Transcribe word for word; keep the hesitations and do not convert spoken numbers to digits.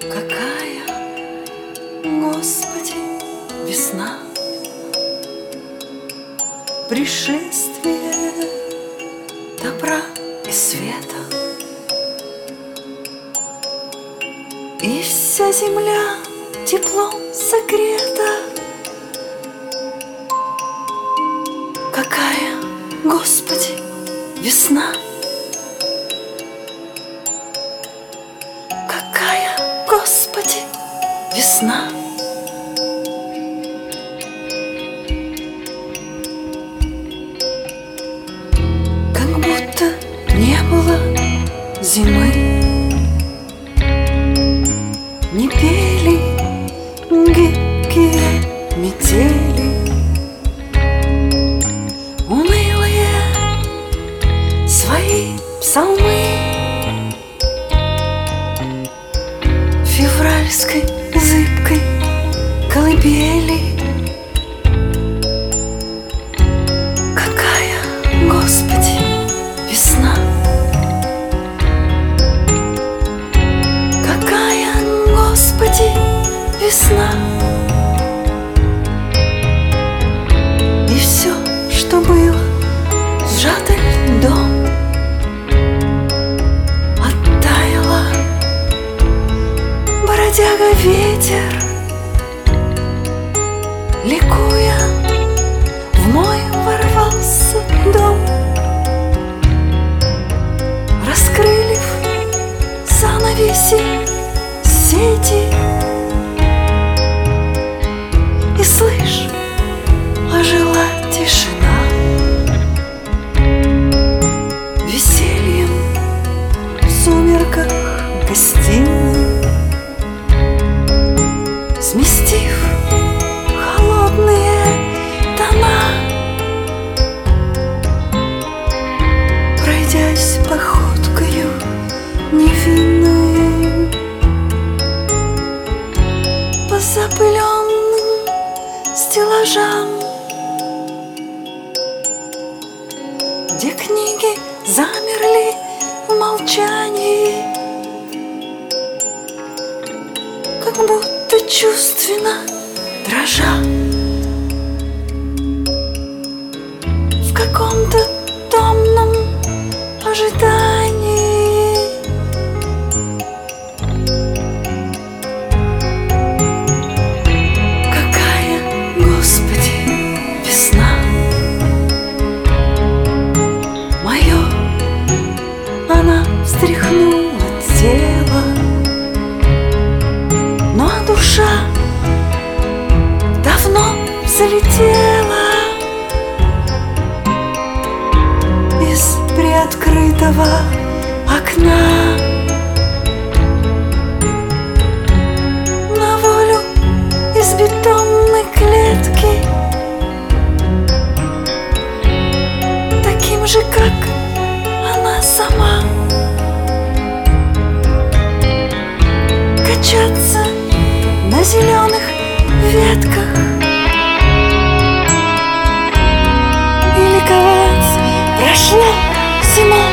Какая, Господи, весна, пришествие добра и света, и вся земля теплом согрета. Какая, Господи, весна, какая, Господи, весна. Как будто не было зимы, не пели гибкие метели, унылые свои псалмы февральской зыбкой колыбели. Какая, Господи, весна, какая, Господи, весна. И все, что было сжато льдом, оттаяло. Бродяга ветер, ликуя, в мой ворвался дом. Раскрылив занавеси сети, и слышь, ожила тишина. Весельем в сумерках гостиной, сместив холодные тона, пройдясь походкою невинной по запыленным стеллажам, где книги замерли в молчании, как будто чувственно дрожа в каком-то томном ожидании. Какая, Господи, весна, мое, она встряхнула тело, но душа давно залетела из приоткрытого окна на волю из бетонной клетки, таким же, как она сама, качаться на зеленых ветках и ликовать. Прошла зима,